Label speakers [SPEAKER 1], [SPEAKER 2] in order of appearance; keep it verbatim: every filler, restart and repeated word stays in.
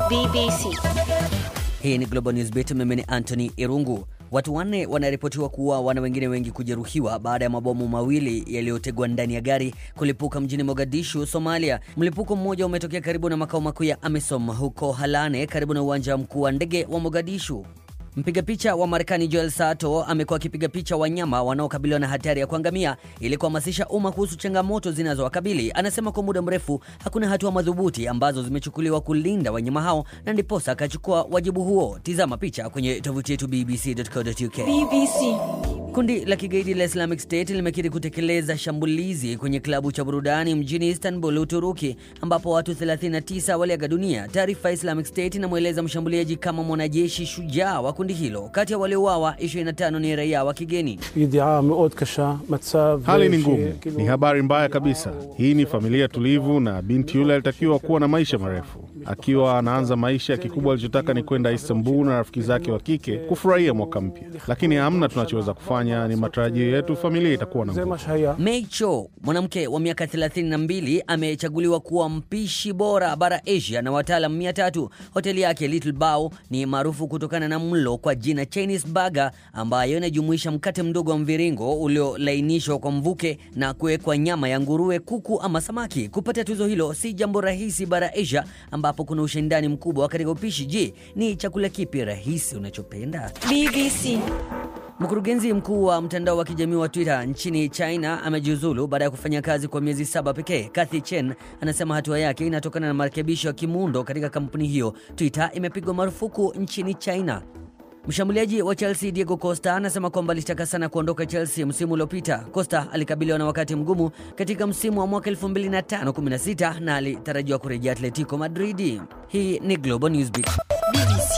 [SPEAKER 1] B B C.
[SPEAKER 2] Hii ni Global News Beat, mimi ni Anthony Irungu. Watu wanne wanaripotiwa kuuawa na wengine wengi kujeruhiwa baada ya mabomu mawili yaliyotegwa ndani ya gari kulipuka mjini Mogadishu, Somalia. Mlipuko mmoja umetokea karibu na makao makuu ya AMISOM huko Halane, karibu na uwanja mkuu wa ndege wa Mogadishu. Mpiga picha wa Marekani Joel Sato amekuwa akipiga picha wanyama wanaokabiliwa na hatari ya kuangamia ili kuhamasisha umma kuhusu changamoto zinazowakabili. Anasema kwa muda mrefu hakuna hatua madhubuti ambazo zimechukuliwa kulinda wanyama hao, na ndiposa akachukua wajibu huo. Tizama picha kwenye tovuti yetu b b c dot co dot u k.
[SPEAKER 1] B B C.
[SPEAKER 2] Kundi la kigaidi la Islamic State limekiri kutekeleza shambulizi kwenye klabu cha burudani mjini Istanbul, Uturuki, ambapo watu thelathini na tisa waliaga dunia. Taarifa ya Islamic State inamueleza mshambuliaji kama mwanajeshi shujaa wa kundi hilo. Kati ya waliouawa ishirini na tano ni raia wa kigeni.
[SPEAKER 3] Hali ni ngumu, ni habari mbaya kabisa. Hii ni familia tulivu na binti yule alitakiwa kuwa na maisha marefu. Akiwa anaanza maisha, kikubwa alichotaka ni kwenda Istanbul na rafiki zake wa kike kufurahia mwaka mpya. Lakini hamna tunachoweza kufanya, ni matarajio yetu familia itakuwa na nguvu.
[SPEAKER 2] Mei Cho, mwanamke wa miaka thelathini na mbili, amechaguliwa kuwa mpishi bora bara Asia na wataalamu mia tatu. Hoteli yake Little Bao ni maarufu kutokana na mlo kwa jina Chinese Burger, ambayo inajumuisha mkate mdogo wa mviringo uliolainishwa kwa mvuke na kuwekwa nyama ya nguruwe, kuku ama samaki. Kupata tuzo hilo si jambo rahisi bara Asia, ambapo kuna ushindani mkubwa katika upishi. Je, ni chakula kipi rahisi unachopenda?
[SPEAKER 1] B B C.
[SPEAKER 2] Mkurugenzi mkuu wa mtandao wa kijamii wa Twitter nchini China amejiuzulu baada ya kufanya kazi kwa miezi saba pekee. Kathy Chen anasema hatua yake inatokana na marekebisho ya kimuundo katika kampuni hiyo. Twitter imepigwa marufuku nchini China. Mshambuliaji wa Chelsea Diego Costa anasema kwamba alitaka sana kuondoka Chelsea msimu uliopita. Costa alikabiliwa na wakati mgumu katika msimu wa mwaka elfu mbili na tano kumi na sita na alitarajiwa kurejea Atletico Madrid. Hii ni Global News Beat.
[SPEAKER 1] B B C.